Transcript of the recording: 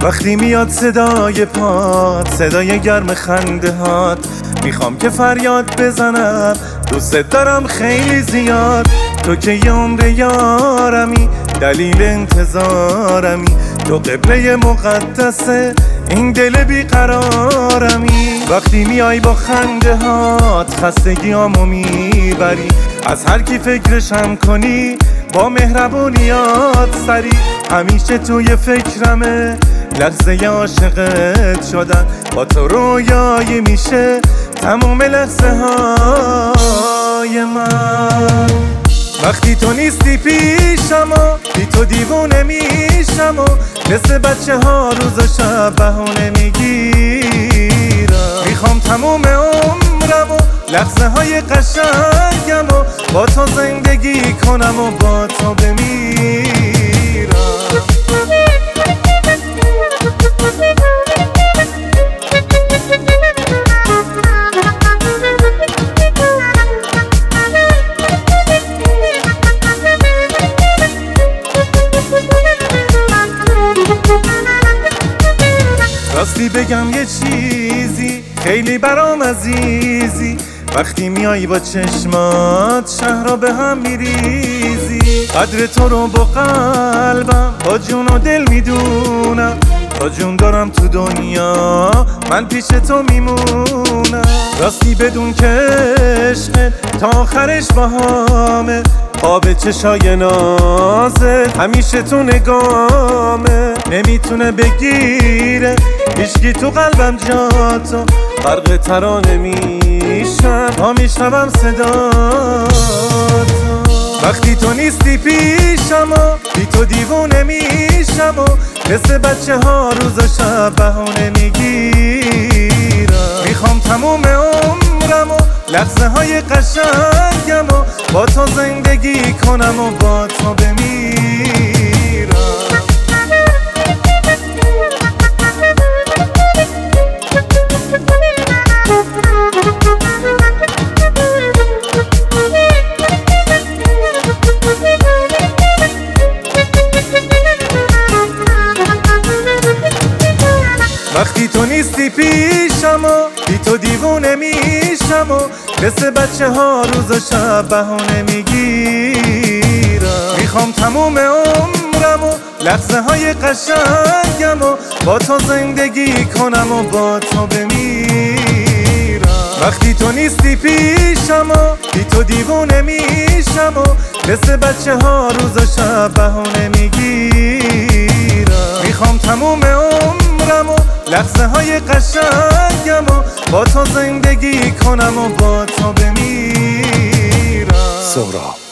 وقتی میاد صدای پات، صدای گرم خنده هات، میخوام که فریاد بزنم دوست دارم خیلی زیاد. تو که یه عمر یارمی، دلیل انتظارمی، تو قبله مقدسه این دل بیقرارمی. وقتی میای با خنده هات خستگیامو میبری، از هر کی فکرشم کنی با مهربونیات سری. همیشه توی فکرمه لحظه عاشقت شدن، با تو رویایی میشه تموم لحظه های من. وقتی تو نیستی پیشم و بی تو دیوونه میشم و مثل بچه ها روز و شب بهونه میگیرم. میخوام تموم عمرم و لحظه های قشنگم و با تو زندگی کنم و با تو بمیرم. راستی بگم یه چیزی خیلی برام عزیزی، وقتی میایی با چشمات شهر رو به هم میریزی. قدر تو رو با قلبم با جون و دل میدونم، تا جون دارم تو دنیا من پیش تو میمونم. راستی بدون که عشقت تا آخرش با همه، خواب چشای نازت همیشه تو نگامه. نمیتونه بگیره هیچکی تو قلبم جاتو، غرق ترانه میشم تا میشنوم صداتو. وقتی تو نیستی پیشم و بی تو دیوونه میشم و مثل بچه ها روز و شب بهونه میگیرم. میخوام تموم عمرم و لحظه های قشنگم و با تو زندگی کنم و با تو بمیرم. وقتی تو نیستی پیشم و بی تو دیوونه میشم و مثل بچه ها روز و شب بهونه میگیرم. میخوام تموم عمرم و لحظه های قشنگم و با تو زندگی کنم و با تو بمیرم. وقتی تو نیستی پیشم و بی تو دیوونه میشم و مثل بچه ها روز و شب بهونه میگیرم. میخوام تموم عمرم و لحظه های قشنگم و با تو زندگی کنم و با تو بمیرم. سهراب.